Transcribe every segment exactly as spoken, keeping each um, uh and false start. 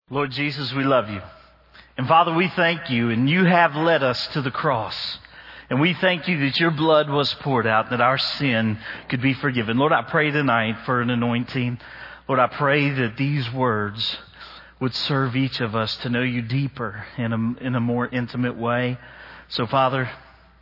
Lord Jesus, we love you. And Father, we thank you, and you have led us to the cross. And we thank you that your blood was poured out, that our sin could be forgiven. Lord, I pray tonight for an anointing. Lord, I pray that these words would serve each of us to know you deeper in a, in a more intimate way. So, Father,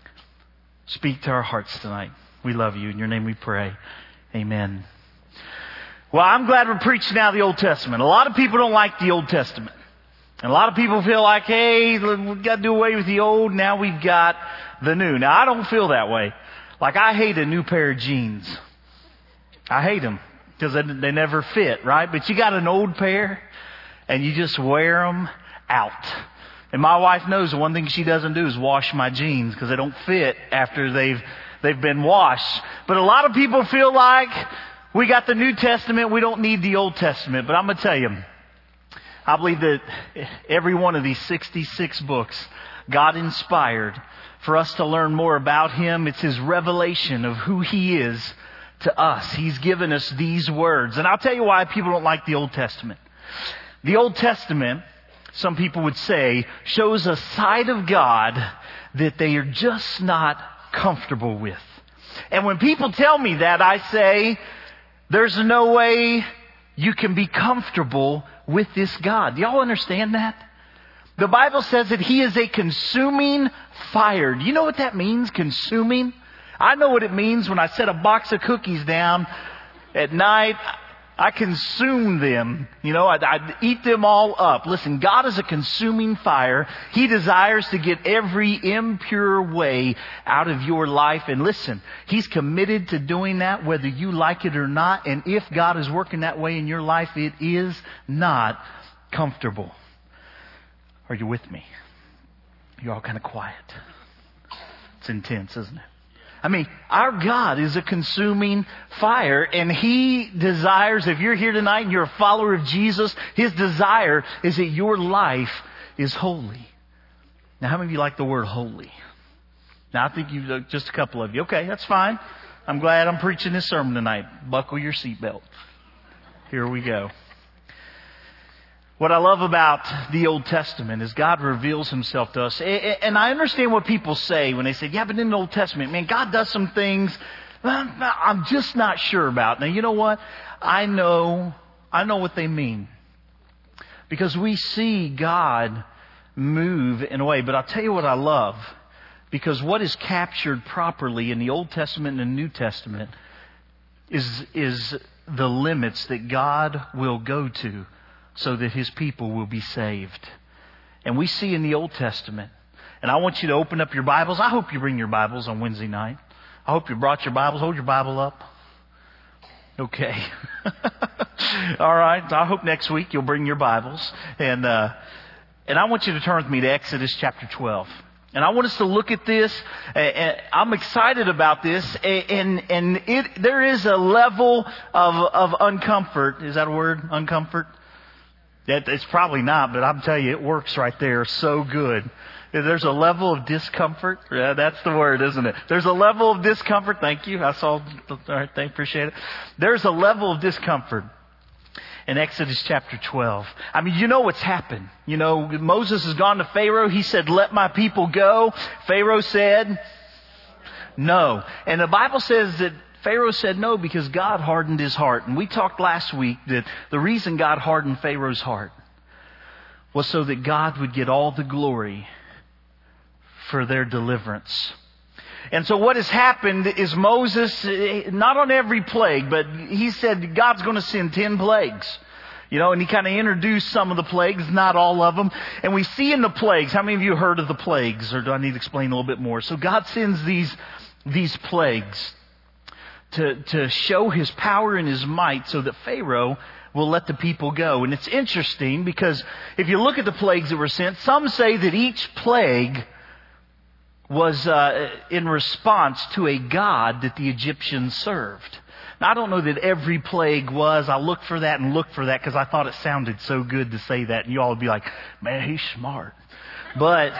speak to our hearts tonight. We love you. In your name we pray. Amen. Well, I'm glad we're preaching out of the Old Testament. A lot of people don't like the Old Testament. And a lot of people feel like, hey, we've got to do away with the old. Now we've got the new. Now, I don't feel that way. Like, I hate a new pair of jeans. I hate them because they, they never fit, right? But you got an old pair and you just wear them out. And my wife knows the one thing she doesn't do is wash my jeans because they don't fit after they've they've been washed. But a lot of people feel like we got the New Testament, we don't need the Old Testament. But I'm going to tell you, I believe that every one of these sixty-six books, God inspired for us to learn more about Him. It's His revelation of who He is to us. He's given us these words. And I'll tell you why people don't like the Old Testament. The Old Testament, some people would say, shows a side of God that they are just not comfortable with. And when people tell me that, I say, there's no way you can be comfortable with this God. Do y'all understand that? The Bible says that He is a consuming fire. Do you know what that means, consuming? I know what it means when I set a box of cookies down at night. I consume them. You know, I, I eat them all up. Listen, God is a consuming fire. He desires to get every impure way out of your life. And listen, He's committed to doing that whether you like it or not. And if God is working that way in your life, it is not comfortable. Are you with me? You're all kind of quiet. It's intense, isn't it? I mean, our God is a consuming fire, and He desires, if you're here tonight and you're a follower of Jesus, His desire is that your life is holy. Now, how many of you like the word holy? Now, I think you, just a couple of you. Okay, that's fine. I'm glad I'm preaching this sermon tonight. Buckle your seatbelt. Here we go. What I love about the Old Testament is God reveals Himself to us. And I understand what people say when they say, yeah, but in the Old Testament, man, God does some things I'm just not sure about. Now, you know what? I know, I know what they mean. Because we see God move in a way. But I'll tell you what I love. Because what is captured properly in the Old Testament and the New Testament is, is the limits that God will go to so that His people will be saved. And we see in the Old Testament, and I want you to open up your Bibles. I hope you bring your Bibles on Wednesday night. I hope you brought your Bibles. Hold your Bible up. Okay. All right. I hope next week you'll bring your Bibles. And, uh, and I want you to turn with me to Exodus chapter twelve. And I want us to look at this. And I'm excited about this. And, and it, there is a level of, of uncomfort. Is that a word? Uncomfort? It's probably not, but I'm telling you, it works right there so good. There's a level of discomfort. Yeah, that's the word, isn't it? There's a level of discomfort. Thank you. I saw. All right, thank, appreciate it. There's a level of discomfort in Exodus chapter twelve. I mean, you know what's happened. You know, Moses has gone to Pharaoh. He said, let my people go. Pharaoh said, no. And the Bible says that Pharaoh said no because God hardened his heart. And we talked last week that the reason God hardened Pharaoh's heart was so that God would get all the glory for their deliverance. And so what has happened is Moses, not on every plague, but he said God's going to send ten plagues. You know, and he kind of introduced some of the plagues, not all of them. And we see in the plagues, how many of you heard of the plagues? Or do I need to explain a little bit more? So God sends these, these plagues to, to show His power and His might so that Pharaoh will let the people go. And it's interesting because if you look at the plagues that were sent, some say that each plague was uh, in response to a god that the Egyptians served. Now, I don't know that every plague was. I looked for that and looked for that because I thought it sounded so good to say that. And you all would be like, man, he's smart. But,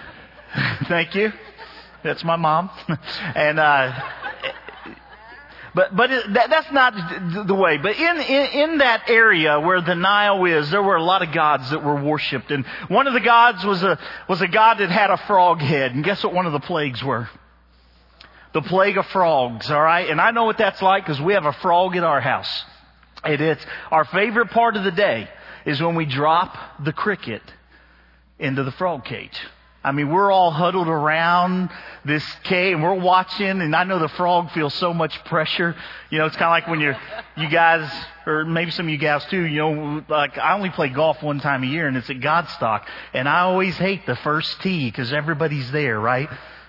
thank you. That's my mom. And, uh, But but it, that, that's not the way. But in, in in that area where the Nile is, there were a lot of gods that were worshipped, and one of the gods was a was a god that had a frog head. And guess what? One of the plagues were the plague of frogs. All right, and I know what that's like because we have a frog in our house. And it's our favorite part of the day is when we drop the cricket into the frog cage. I mean, we're all huddled around this cage and we're watching, and I know the frog feels so much pressure. You know, it's kind of like when you're, you guys, or maybe some of you guys too, you know, like I only play golf one time a year and it's at Godstock, and I always hate the first tee because everybody's there, right?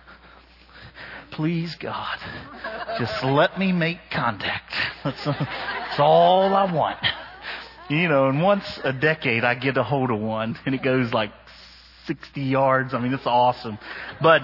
Please, God, just let me make contact. That's, that's all I want. You know, and once a decade I get a hold of one and it goes like sixty yards. I mean, it's awesome. But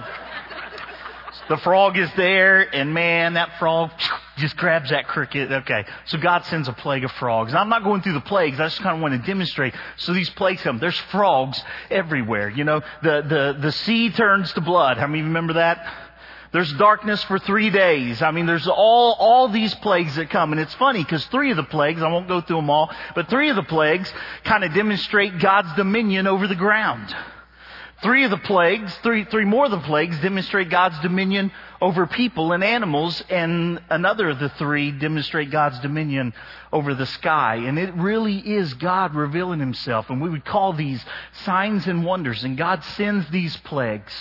the frog is there, and man, that frog just grabs that cricket. Okay, so God sends a plague of frogs. And I'm not going through the plagues. I just kind of want to demonstrate. So these plagues come. There's frogs everywhere. You know, the, the, the sea turns to blood. How many remember that? There's darkness for three days. I mean, there's all, all these plagues that come. And it's funny because three of the plagues, I won't go through them all, but three of the plagues kind of demonstrate God's dominion over the ground. Three of the plagues, three, three more of the plagues demonstrate God's dominion over people and animals, and another of the three demonstrate God's dominion over the sky. And it really is God revealing Himself, and we would call these signs and wonders, and God sends these plagues.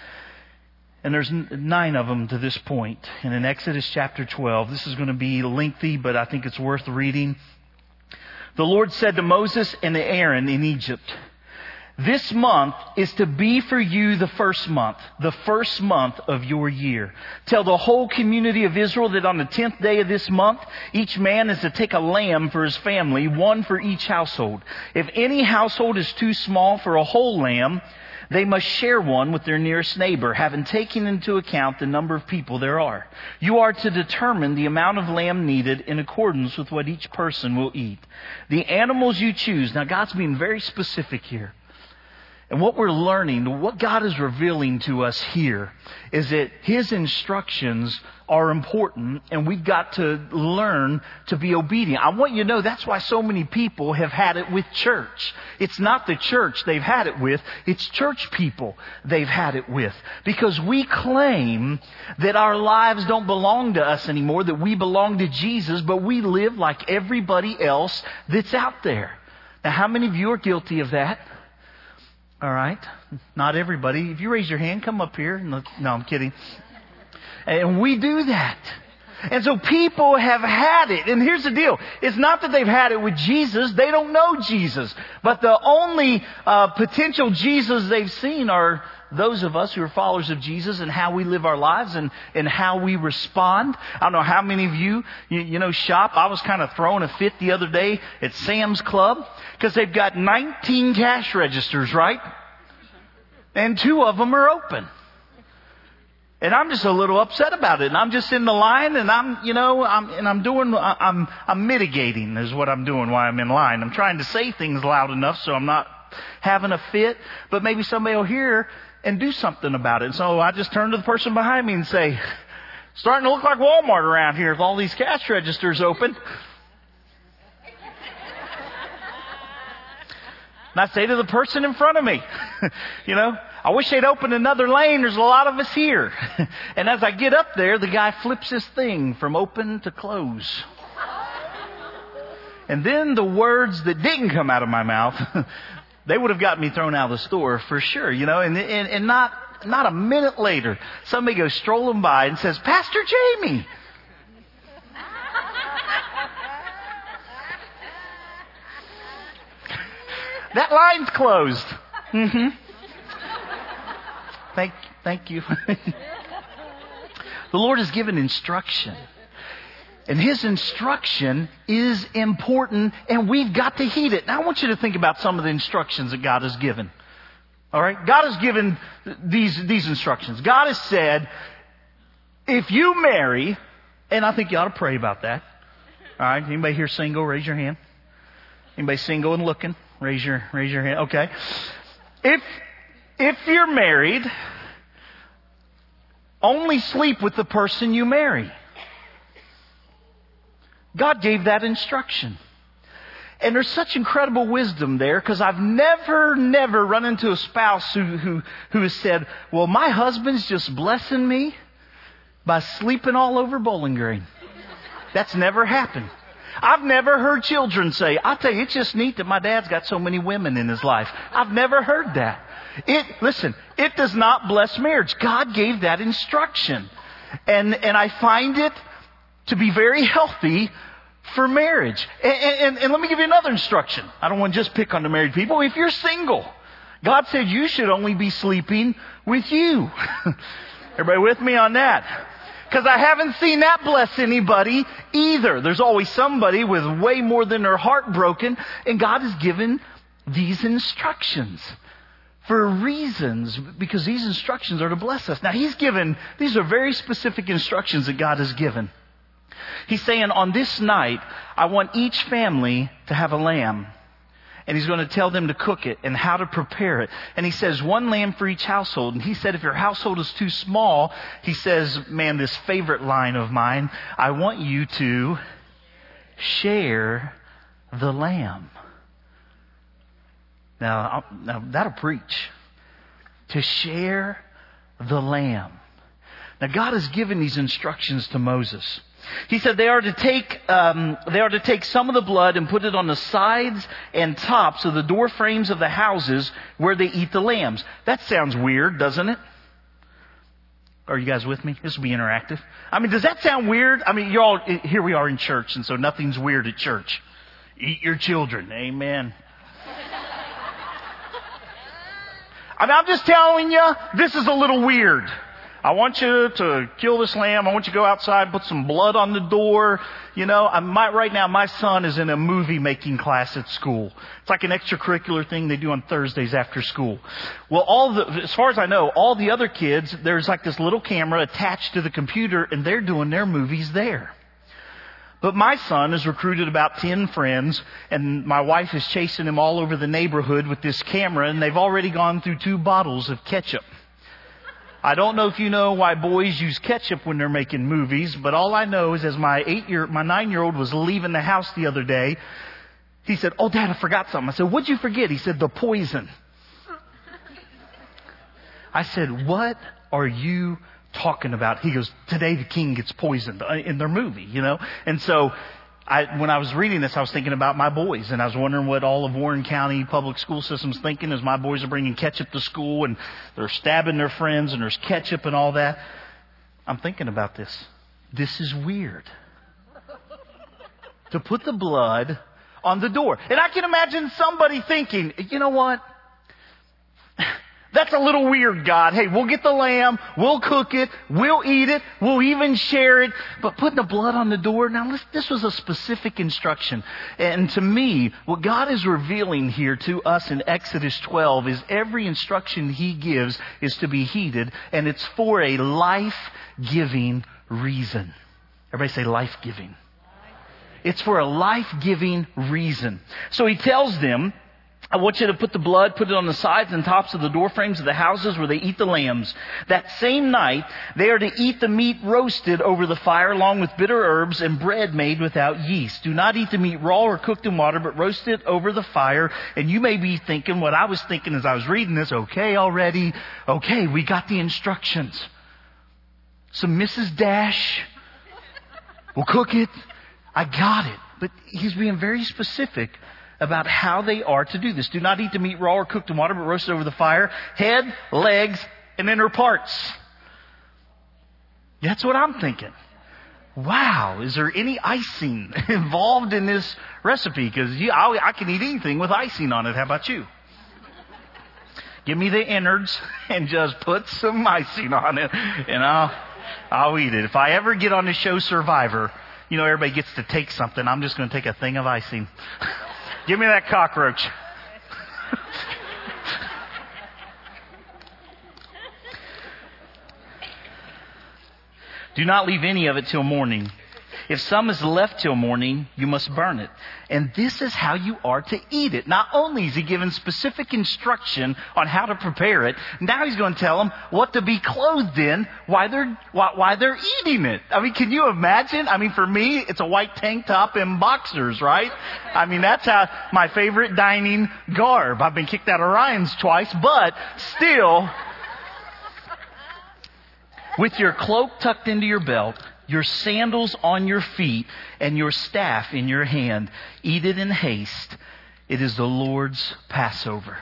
And there's nine of them to this point. And in Exodus chapter twelve, this is going to be lengthy, but I think it's worth reading. The Lord said to Moses and to Aaron in Egypt, "This month is to be for you the first month, the first month of your year. Tell the whole community of Israel that on the tenth day of this month, each man is to take a lamb for his family, one for each household. If any household is too small for a whole lamb, they must share one with their nearest neighbor, having taken into account the number of people there are. You are to determine the amount of lamb needed in accordance with what each person will eat. The animals you choose," now God's being very specific here. And what we're learning, what God is revealing to us here, is that His instructions are important, and we've got to learn to be obedient. I want you to know that's why so many people have had it with church. It's not the church they've had it with, it's church people they've had it with. Because we claim that our lives don't belong to us anymore, that we belong to Jesus, but we live like everybody else that's out there. Now, how many of you are guilty of that? All right. Not everybody. If you raise your hand, come up here. No, I'm kidding. And we do that. And so people have had it. And here's the deal. It's not that they've had it with Jesus. They don't know Jesus. But the only uh, potential Jesus they've seen are those of us who are followers of Jesus, and how we live our lives and, and how we respond. I don't know how many of you, you, you know, shop. I was kind of throwing a fit the other day at Sam's Club because they've got nineteen cash registers, right? And two of them are open. And I'm just a little upset about it. And I'm just in the line, and I'm, you know, I'm, and I'm doing, I'm, I'm mitigating is what I'm doing while I'm in line. I'm trying to say things loud enough so I'm not having a fit, but maybe somebody will hear and do something about it. And so I just turn to the person behind me and say, "Starting to look like Walmart around here with all these cash registers open." And I say to the person in front of me, you know, "I wish they'd open another lane. There's a lot of us here." And as I get up there, the guy flips his thing from open to close. And then the words that didn't come out of my mouth, they would have got me thrown out of the store for sure, you know, and, and, and not, not a minute later, somebody goes strolling by and says, "Pastor Jamie." That line's closed. Mm-hmm. Thank, thank you. The Lord has given instruction. And His instruction is important, and we've got to heed it. Now I want you to think about some of the instructions that God has given. All right? God has given these, these instructions. God has said, if you marry, and I think you ought to pray about that. All right? Anybody here single? Raise your hand. Anybody single and looking? Raise your, raise your hand. Okay. If, if you're married, only sleep with the person you marry. God gave that instruction. And there's such incredible wisdom there, because I've never, never run into a spouse who, who, who has said, well, my husband's just blessing me by sleeping all over Bowling Green. That's never happened. I've never heard children say, I'll tell you, it's just neat that my dad's got so many women in his life. I've never heard that. It, listen, it does not bless marriage. God gave that instruction. And, and I find it to be very healthy for marriage. And, and, and let me give you another instruction. I don't want to just pick on the married people. If you're single, God said you should only be sleeping with you. Everybody with me on that? Because I haven't seen that bless anybody either. There's always somebody with way more than their heart broken. And God has given these instructions for reasons, because these instructions are to bless us. Now, He's given, these are very specific instructions that God has given. He's saying, on this night, I want each family to have a lamb. And He's going to tell them to cook it and how to prepare it. And He says one lamb for each household. And He said if your household is too small, He says, man, this favorite line of mine, I want you to share the lamb. Now, now that'll preach. To share the lamb. Now, God has given these instructions to Moses. He said they are to take um, they are to take some of the blood and put it on the sides and tops of the door frames of the houses where they eat the lambs. That sounds weird, doesn't it? Are you guys with me? This will be interactive. I mean, does that sound weird? I mean, you're all, here we are in church, and so nothing's weird at church. Eat your children. Amen. I mean, I'm just telling you, this is a little weird. I want you to kill this lamb. I want you to go outside, put some blood on the door. You know, I might, right now my son is in a movie making class at school. It's like an extracurricular thing they do on Thursdays after school. Well, all the, as far as I know, all the other kids, there's like this little camera attached to the computer, and they're doing their movies there. But my son has recruited about ten friends, and my wife is chasing him all over the neighborhood with this camera, and they've already gone through two bottles of ketchup. I don't know if you know why boys use ketchup when they're making movies, but all I know is as my eight-year, my nine-year-old was leaving the house the other day, he said, "Oh, Dad, I forgot something." I said, "What'd you forget?" He said, "The poison." I said, "What are you talking about?" He goes, "Today the king gets poisoned in their movie, you know." And so I, when I was reading this, I was thinking about my boys, and I was wondering what all of Warren County public school system's thinking as my boys are bringing ketchup to school and they're stabbing their friends and there's ketchup and all that. I'm thinking about this. This is weird. To put the blood on the door. And I can imagine somebody thinking, you know what? That's a little weird, God. Hey, we'll get the lamb, we'll cook it, we'll eat it, we'll even share it. But putting the blood on the door, now this was a specific instruction. And to me, what God is revealing here to us in Exodus twelve is every instruction He gives is to be heeded, and it's for a life-giving reason. Everybody say life-giving. It's for a life-giving reason. So He tells them, I want you to put the blood, put it on the sides and tops of the door frames of the houses where they eat the lambs. That same night, they are to eat the meat roasted over the fire along with bitter herbs and bread made without yeast. Do not eat the meat raw or cooked in water, but roast it over the fire. And you may be thinking what I was thinking as I was reading this. Okay, already. Okay, we got the instructions. So Missus Dash will cook it. I got it. But He's being very specific about how they are to do this. Do not eat the meat raw or cooked in water, but roast it over the fire. Head, legs, and inner parts. That's what I'm thinking. Wow, is there any icing involved in this recipe? Because yeah, I can eat anything with icing on it. How about you? Give me the innards and just put some icing on it, and I'll, I'll eat it. If I ever get on the show Survivor, you know, everybody gets to take something. I'm just going to take a thing of icing. Give me that cockroach. Do not leave any of it till morning. If some is left till morning, you must burn it. And this is how you are to eat it. Not only is he given specific instruction on how to prepare it, now he's going to tell them what to be clothed in while they're, while, while they're eating it. I mean, can you imagine? I mean, for me, it's a white tank top and boxers, right? I mean, that's how my favorite dining garb. I've been kicked out of Ryan's twice, but still, with your cloak tucked into your belt, your sandals on your feet, and your staff in your hand, eat it in haste. It is the Lord's Passover.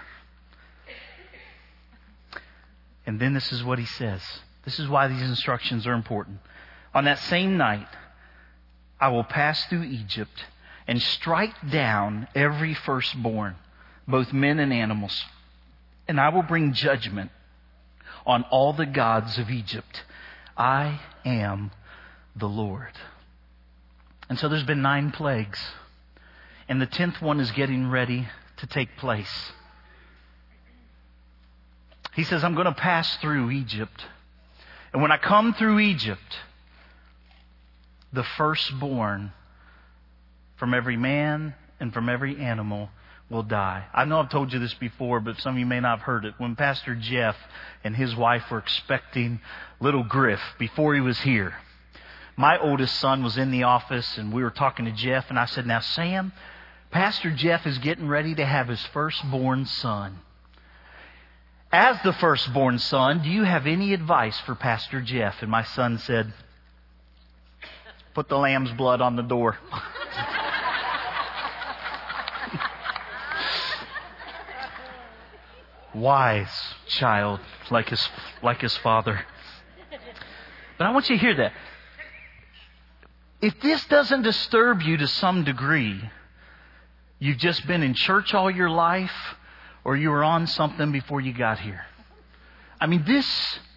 And then this is what he says. This is why these instructions are important. On that same night, I will pass through Egypt and strike down every firstborn, both men and animals. And I will bring judgment on all the gods of Egypt. I am the Lord. And so there's been nine plagues. And the tenth one is getting ready to take place. He says, I'm going to pass through Egypt. And when I come through Egypt, the firstborn from every man and from every animal will die. I know I've told you this before, but some of you may not have heard it. When Pastor Jeff and his wife were expecting little Griff before he was here, my oldest son was in the office and we were talking to Jeff, and I said, now Sam, Pastor Jeff is getting ready to have his firstborn son. As the firstborn son, do you have any advice for Pastor Jeff? And my son said, put the lamb's blood on the door. Wise child, like his, like his father. But I want you to hear that. If this doesn't disturb you to some degree, you've just been in church all your life, or you were on something before you got here. I mean, this,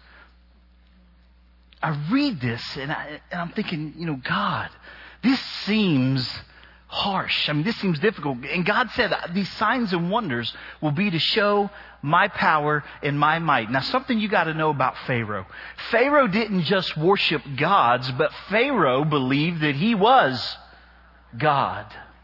I read this and, I, and I'm thinking, you know, God, this seems harsh. I mean, this seems difficult. And God said, these signs and wonders will be to show my power and my might. Now, something you got to know about Pharaoh. Pharaoh didn't just worship gods, but Pharaoh believed that he was God.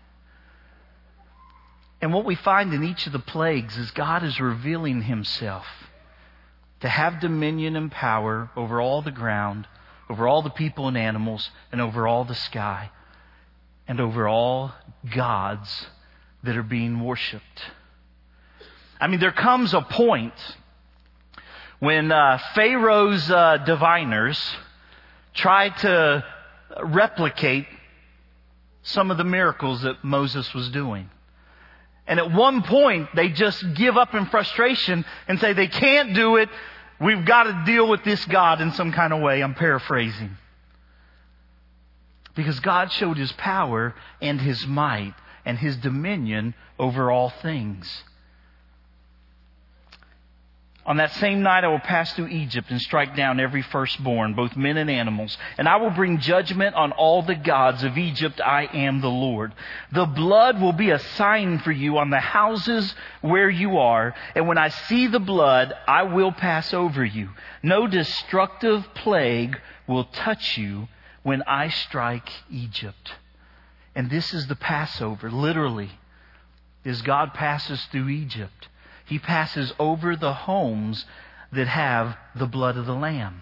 And what we find in each of the plagues is God is revealing himself to have dominion and power over all the ground, over all the people and animals, and over all the sky, and over all gods that are being worshipped. I mean, there comes a point when uh, Pharaoh's uh, diviners try to replicate some of the miracles that Moses was doing. And at one point, they just give up in frustration and say they can't do it. We've got to deal with this God in some kind of way. I'm paraphrasing. Because God showed his power and his might and his dominion over all things. On that same night I will pass through Egypt and strike down every firstborn, both men and animals. And I will bring judgment on all the gods of Egypt. I am the Lord. The blood will be a sign for you on the houses where you are. And when I see the blood, I will pass over you. No destructive plague will touch you when I strike Egypt. And this is the Passover, literally, as God passes through Egypt. He passes over the homes that have the blood of the Lamb.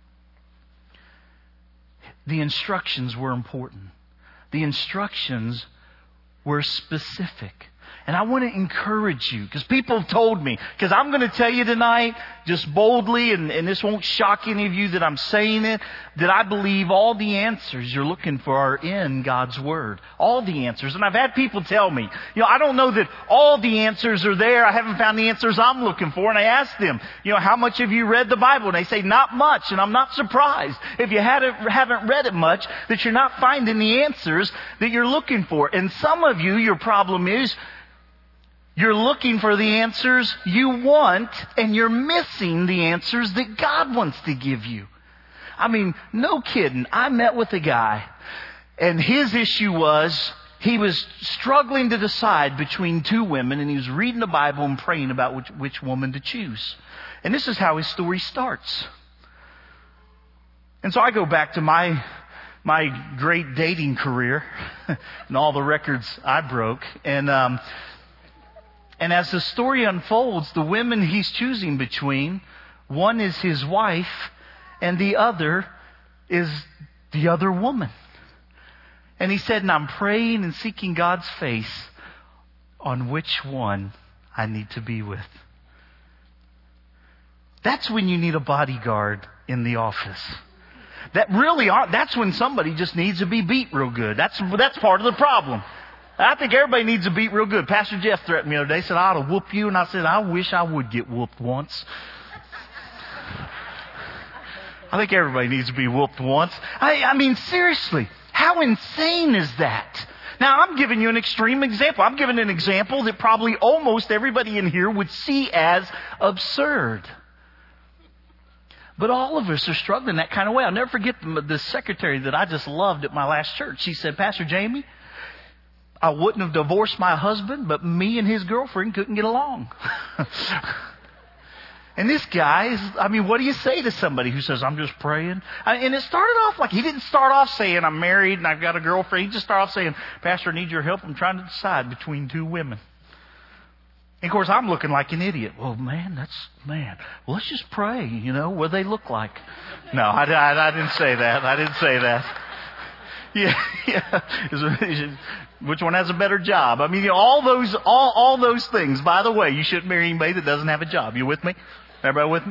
The instructions were important. The instructions were specific. And I want to encourage you, because people have told me, because I'm going to tell you tonight, just boldly, and, and this won't shock any of you that I'm saying it, that I believe all the answers you're looking for are in God's Word. All the answers. And I've had people tell me, you know, I don't know that all the answers are there. I haven't found the answers I'm looking for. And I ask them, you know, how much have you read the Bible? And they say, not much. And I'm not surprised, if you haven't, haven't read it much, that you're not finding the answers that you're looking for. And some of you, your problem is, you're looking for the answers you want, and you're missing the answers that God wants to give you. I mean, no kidding. I met with a guy, and his issue was he was struggling to decide between two women, and he was reading the Bible and praying about which, which woman to choose. And this is how his story starts. And so I go back to my my great dating career and all the records I broke. And, um, and as the story unfolds, the women he's choosing between, one is his wife and the other is the other woman. And he said, and I'm praying and seeking God's face on which one I need to be with. That's when you need a bodyguard in the office. That really are, that's when somebody just needs to be beat real good. That's, that's part of the problem. I think everybody needs to beat real good. Pastor Jeff threatened me the other day. He said, I ought to whoop you. And I said, I wish I would get whooped once. I think everybody needs to be whooped once. I, I mean, seriously, how insane is that? Now, I'm giving you an extreme example. I'm giving an example that probably almost everybody in here would see as absurd. But all of us are struggling that kind of way. I'll never forget the, the secretary that I just loved at my last church. She said, Pastor Jamie, I wouldn't have divorced my husband, but me and his girlfriend couldn't get along. And this guy is, I mean, what do you say to somebody who says, I'm just praying? I, and it started off like, he didn't start off saying, I'm married and I've got a girlfriend. He just started off saying, Pastor, I need your help. I'm trying to decide between two women. And of course, I'm looking like an idiot. Well, man, that's, man, well, let's just pray, you know, what they look like. No, I, I, I didn't say that. I didn't say that. Yeah, yeah. Which one has a better job? I mean, you know, all those, all, all those things. By the way, you shouldn't marry anybody that doesn't have a job. You with me? Everybody with me?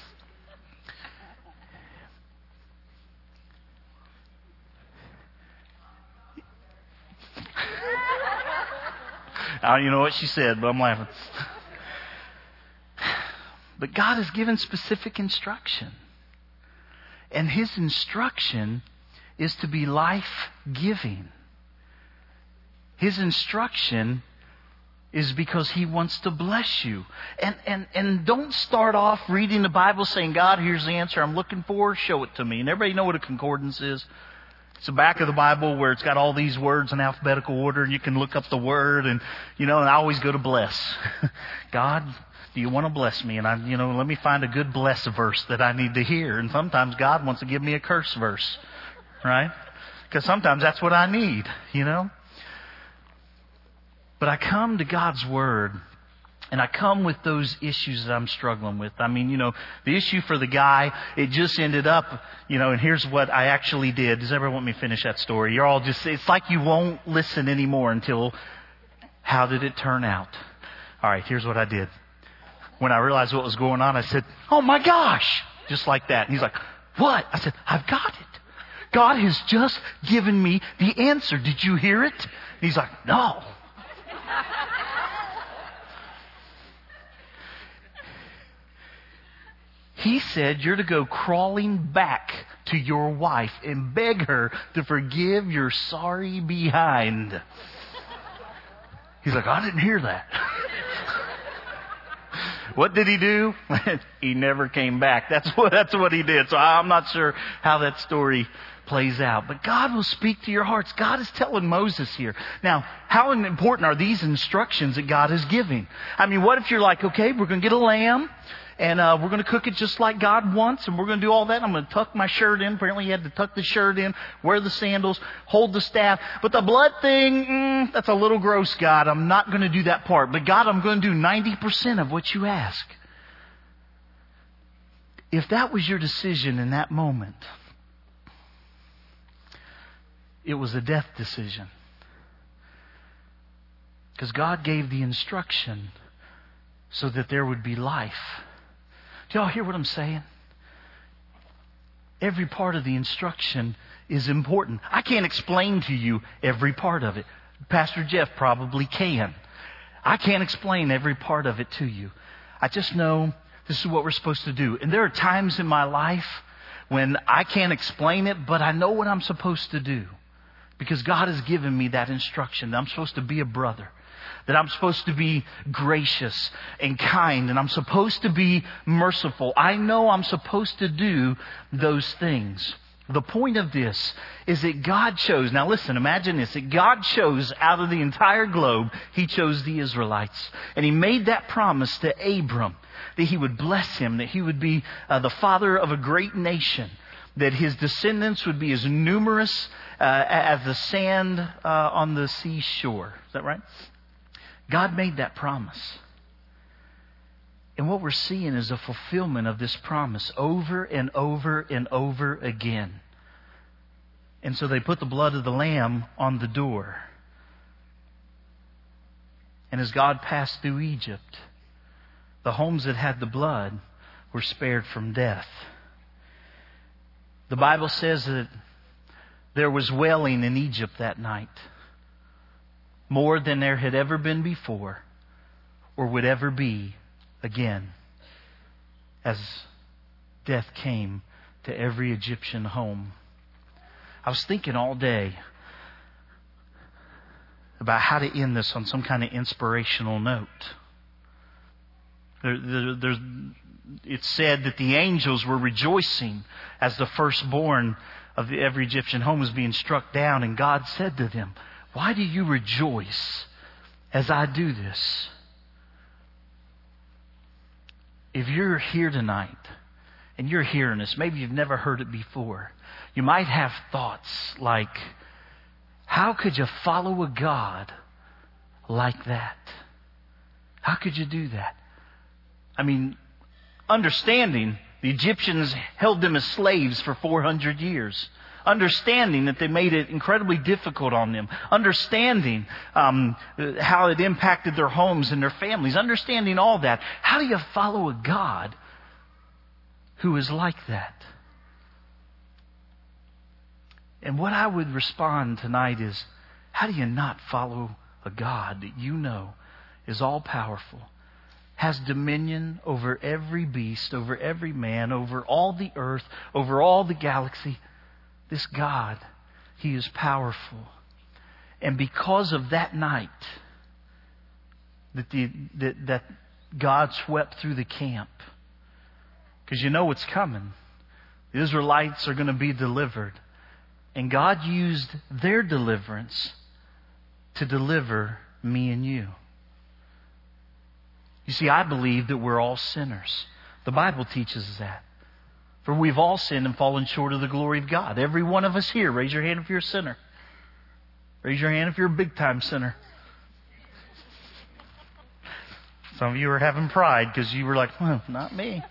I don't even know what she said, but I'm laughing. But God has given specific instruction. And His instruction is to be life-giving. His instruction is because He wants to bless you. And, and, and don't start off reading the Bible saying, God, here's the answer I'm looking for. Show it to me. And everybody know what a concordance is? It's the back of the Bible where it's got all these words in alphabetical order and you can look up the word and, you know, and I always go to bless. God, do you want to bless me? And I, you know, let me find a good bless verse that I need to hear. And sometimes God wants to give me a curse verse, right? Because sometimes that's what I need, you know? But I come to God's Word, and I come with those issues that I'm struggling with. I mean, you know, the issue for the guy, it just ended up, you know, and here's what I actually did. Does everyone want me to finish that story? You're all just, it's like you won't listen anymore until, how did it turn out? All right, here's what I did. When I realized what was going on, I said, oh my gosh, just like that. And he's like, what? I said, I've got it. God has just given me the answer. Did you hear it? And he's like, no. He said you're to go crawling back to your wife and beg her to forgive your sorry behind. He's like, I didn't hear that. What did he do? He never came back. That's what, that's what he did. So I'm not sure how that story plays out. But God will speak to your hearts. God is telling Moses here. Now, how important are these instructions that God is giving? I mean, what if you're like, okay, we're going to get a lamb. And uh, we're going to cook it just like God wants. And we're going to do all that. I'm going to tuck my shirt in. Apparently you had to tuck the shirt in, wear the sandals, hold the staff. But the blood thing, mm, that's a little gross, God. I'm not going to do that part. But God, I'm going to do ninety percent of what you ask. If that was your decision in that moment, it was a death decision. Because God gave the instruction so that there would be life. Do y'all hear what I'm saying? Every part of the instruction is important. I can't explain to you every part of it. Pastor Jeff probably can. I can't explain every part of it to you. I just know this is what we're supposed to do. And there are times in my life when I can't explain it, but I know what I'm supposed to do. Because God has given me that instruction that I'm supposed to be a brother. That I'm supposed to be gracious and kind, and I'm supposed to be merciful. I know I'm supposed to do those things. The point of this is that God chose, now listen, imagine this, that God chose out of the entire globe, He chose the Israelites. And He made that promise to Abram, that He would bless him, that he would be uh, the father of a great nation. that his descendants would be as numerous uh, as the sand uh, on the seashore. Is that right? God made that promise. And what we're seeing is a fulfillment of this promise over and over and over again. And so they put the blood of the Lamb on the door. And as God passed through Egypt, the homes that had the blood were spared from death. The Bible says that there was wailing in Egypt that night, more than there had ever been before or would ever be again, as death came to every Egyptian home. I was thinking all day about how to end this on some kind of inspirational note. There, there, there's, it's said that the angels were rejoicing as the firstborn of the, every Egyptian home was being struck down. And God said to them, "Why do you rejoice as I do this?" If you're here tonight and you're hearing this, maybe you've never heard it before, you might have thoughts like, how could you follow a God like that? How could you do that? I mean, understanding the Egyptians held them as slaves for four hundred years. Understanding that they made it incredibly difficult on them. Understanding um, how it impacted their homes and their families. Understanding all that. How do you follow a God who is like that? And what I would respond tonight is, how do you not follow a God that you know is all-powerful, has dominion over every beast, over every man, over all the earth, over all the galaxy? This God, He is powerful. And because of that night that, the, that, that God swept through the camp, because you know what's coming. The Israelites are going to be delivered. And God used their deliverance to deliver me and you. You see, I believe that we're all sinners. The Bible teaches us that. For we've all sinned and fallen short of the glory of God. Every one of us here. Raise your hand if you're a sinner. Raise your hand if you're a big-time sinner. Some of you are having pride because you were like, well, not me.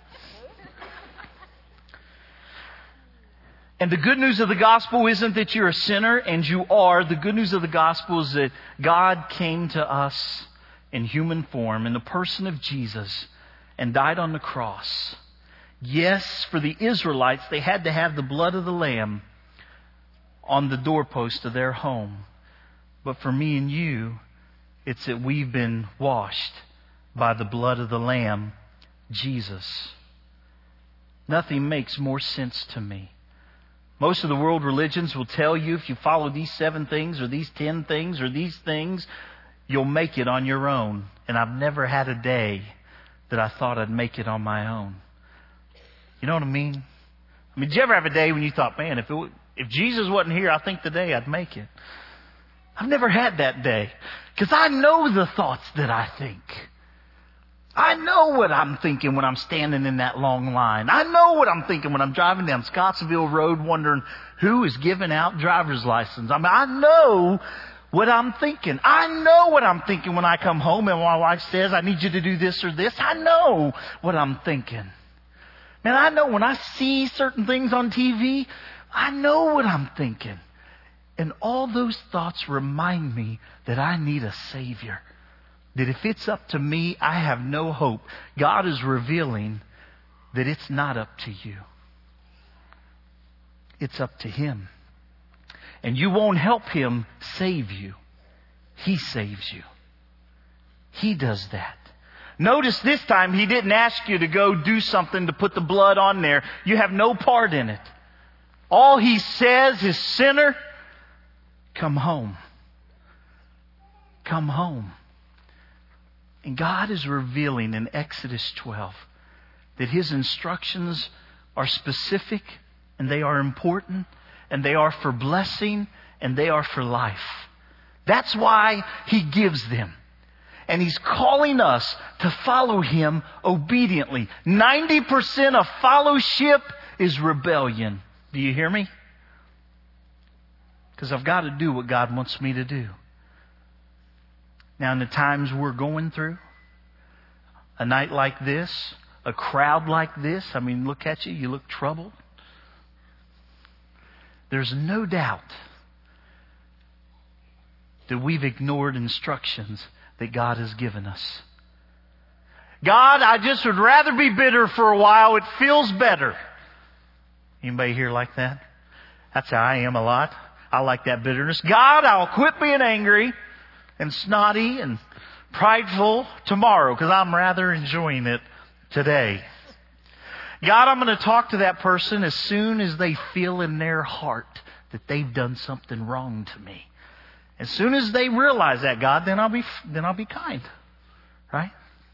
And the good news of the gospel isn't that you're a sinner, and you are. The good news of the gospel is that God came to us in human form, in the person of Jesus, and died on the cross. Yes, for the Israelites, they had to have the blood of the Lamb on the doorpost of their home. But for me and you, it's that we've been washed by the blood of the Lamb, Jesus. Nothing makes more sense to me. Most of the world religions will tell you if you follow these seven things or these ten things or these things, you'll make it on your own. And I've never had a day that I thought I'd make it on my own. You know what I mean? I mean, did you ever have a day when you thought, man, if it, if Jesus wasn't here, I think today I'd make it? I've never had that day. Because I know the thoughts that I think. I know what I'm thinking when I'm standing in that long line. I know what I'm thinking when I'm driving down Scottsville Road wondering who is giving out driver's license. I mean, I know what I'm thinking. I know what I'm thinking when I come home and my wife says, I need you to do this or this. I know what I'm thinking. Man, I know when I see certain things on T V, I know what I'm thinking. And all those thoughts remind me that I need a Savior. That if it's up to me, I have no hope. God is revealing that it's not up to you. It's up to Him. And you won't help Him save you. He saves you. He does that. Notice this time He didn't ask you to go do something to put the blood on there. You have no part in it. All He says is, sinner, come home. Come home. And God is revealing in Exodus twelve that His instructions are specific and they are important and they are for blessing and they are for life. That's why He gives them. And He's calling us to follow Him obediently. ninety percent of fellowship is rebellion. Do you hear me? Because I've got to do what God wants me to do. Now, in the times we're going through, a night like this, a crowd like this, I mean, look at you, you look troubled. There's no doubt that we've ignored instructions that God has given us. God, I just would rather be bitter for a while. It feels better. Anybody here like that? That's how I am a lot. I like that bitterness. God, I'll quit being angry and snotty and prideful tomorrow because I'm rather enjoying it today. God, I'm going to talk to that person as soon as they feel in their heart that they've done something wrong to me. As soon as they realize that, God, then I'll be then I'll be kind. Right?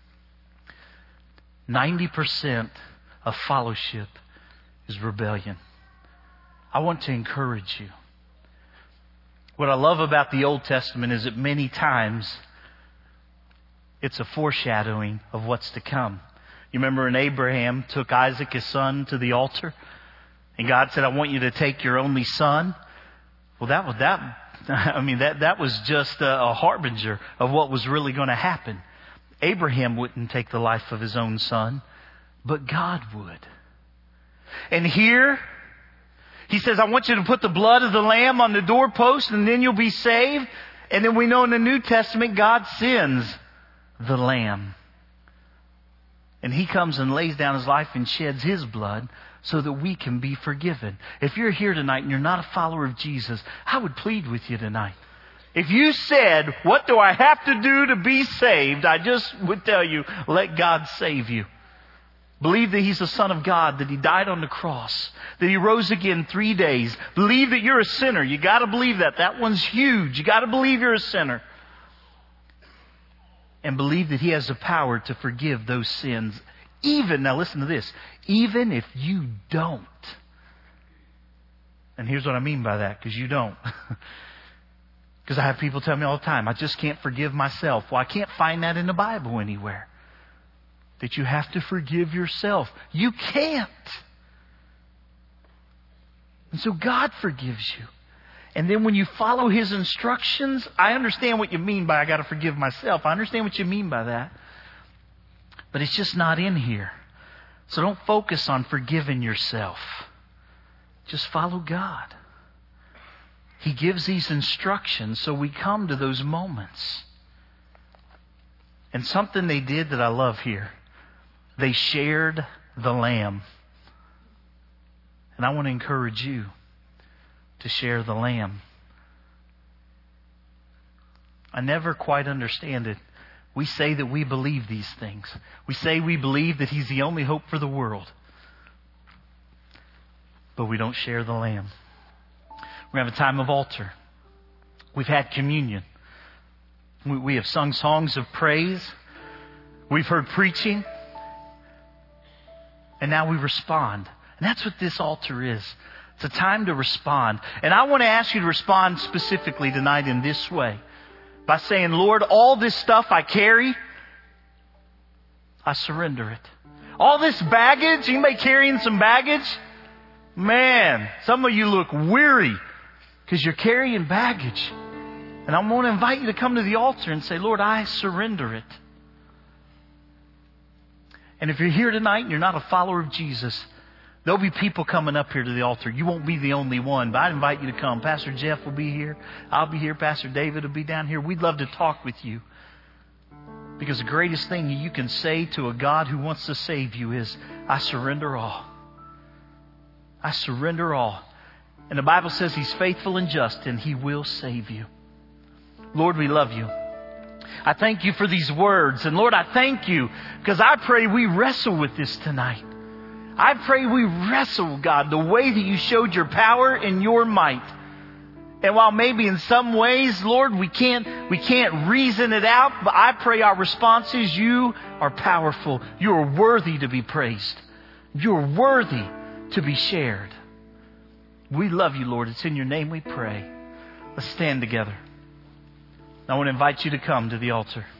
ninety percent of fellowship is rebellion. I want to encourage you. What I love about the Old Testament is that many times it's a foreshadowing of what's to come. You remember when Abraham took Isaac, his son, to the altar? And God said, I want you to take your only son. Well, that was that. I mean, that, that was just a, a harbinger of what was really going to happen. Abraham wouldn't take the life of his own son, but God would. And here, He says, I want you to put the blood of the lamb on the doorpost and then you'll be saved. And then we know in the New Testament, God sends the lamb. And He comes and lays down His life and sheds His blood so that we can be forgiven. If you're here tonight and you're not a follower of Jesus, I would plead with you tonight. If you said, what do I have to do to be saved? I just would tell you, let God save you. Believe that He's the Son of God, that He died on the cross, that He rose again three days. Believe that you're a sinner. You got to believe that. That one's huge. You got to believe you're a sinner. And believe that He has the power to forgive those sins. Even, now listen to this, even if you don't. And here's what I mean by that, because you don't. Because I have people tell me all the time, I just can't forgive myself. Well, I can't find that in the Bible anywhere. That you have to forgive yourself. You can't. And so God forgives you. And then when you follow His instructions, I understand what you mean by I got to forgive myself. I understand what you mean by that. But it's just not in here. So don't focus on forgiving yourself. Just follow God. He gives these instructions so we come to those moments. And something they did that I love here. They shared the lamb. And I want to encourage you to share the lamb. I never quite understand it. We say that we believe these things. We say we believe that He's the only hope for the world. But we don't share the lamb. We have a time of altar. We've had communion. We, we have sung songs of praise. We've heard preaching. And now we respond. And that's what this altar is. It's a time to respond. And I want to ask you to respond specifically tonight in this way. By saying, Lord, all this stuff I carry, I surrender it. All this baggage, you may carrying some baggage. Man, some of you look weary because you're carrying baggage. And I want to invite you to come to the altar and say, Lord, I surrender it. And if you're here tonight and you're not a follower of Jesus, there'll be people coming up here to the altar. You won't be the only one, but I'd invite you to come. Pastor Jeff will be here. I'll be here. Pastor David will be down here. We'd love to talk with you. Because the greatest thing you can say to a God who wants to save you is, I surrender all. I surrender all. And the Bible says He's faithful and just and He will save you. Lord, we love you. I thank you for these words. And Lord, I thank you because I pray we wrestle with this tonight. I pray we wrestle, God, the way that you showed your power and your might. And while maybe in some ways, Lord, we can't, we can't reason it out, but I pray our response is you are powerful. You are worthy to be praised. You're worthy to be shared. We love you, Lord. It's in your name we pray. Let's stand together. I want to invite you to come to the altar.